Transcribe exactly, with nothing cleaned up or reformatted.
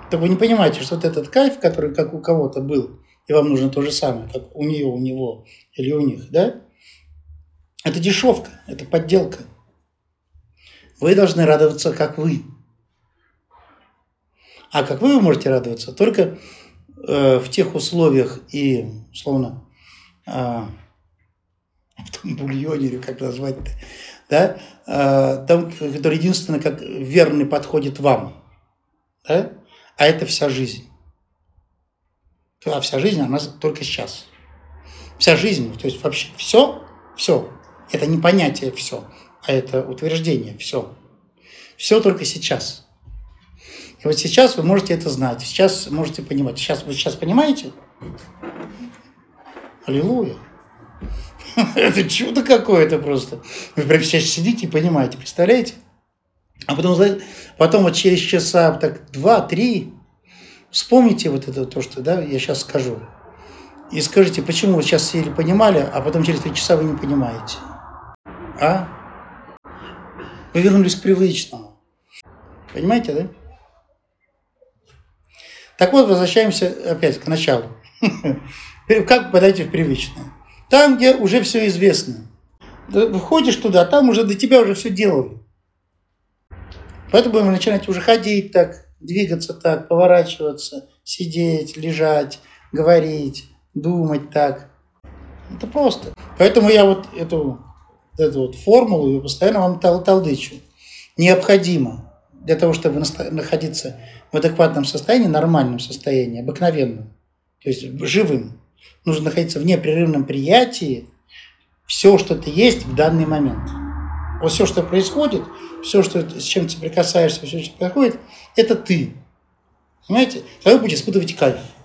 Так вы не понимаете, что вот этот кайф, который как у кого-то был, и вам нужно то же самое, как у нее, у него или у них, да? Это дешевка, это подделка. Вы должны радоваться, как вы. А как вы, вы можете радоваться только э, в тех условиях и, условно, э, в том бульоне, или как назвать-то, да? э, там, который единственно как верный подходит вам. Да? А это вся жизнь. А вся жизнь, она только сейчас. Вся жизнь, то есть вообще все, все. Это не понятие все, а это утверждение все. Все только сейчас. И вот сейчас вы можете это знать, сейчас можете понимать. Сейчас вы сейчас понимаете? Аллилуйя. Это чудо какое-то просто. Вы прямо сейчас сидите и понимаете, представляете? А потом, потом вот через часа, так два-три, вспомните вот это то, что да, я сейчас скажу. И скажите, почему вы сейчас сели понимали, а потом через три часа вы не понимаете. А? Вы вернулись к привычному. Понимаете, да? Так вот, возвращаемся опять к началу. Как подойти в привычное? Там, где уже все известно. Выходишь туда, там уже до тебя уже все делали. Поэтому будем начинать уже ходить так, двигаться так, поворачиваться, сидеть, лежать, говорить, думать так. Это просто. Поэтому я вот эту, эту вот формулу я постоянно вам тал талдычу. Необходимо для того, чтобы находиться в адекватном состоянии, нормальном состоянии, обыкновенном, то есть живым, нужно находиться в непрерывном приятии все, что ты есть в данный момент. Вот все, что происходит, все, что, с чем ты соприкасаешься, все, что происходит, это ты. Понимаете? Тогда вы будете испытывать кайф.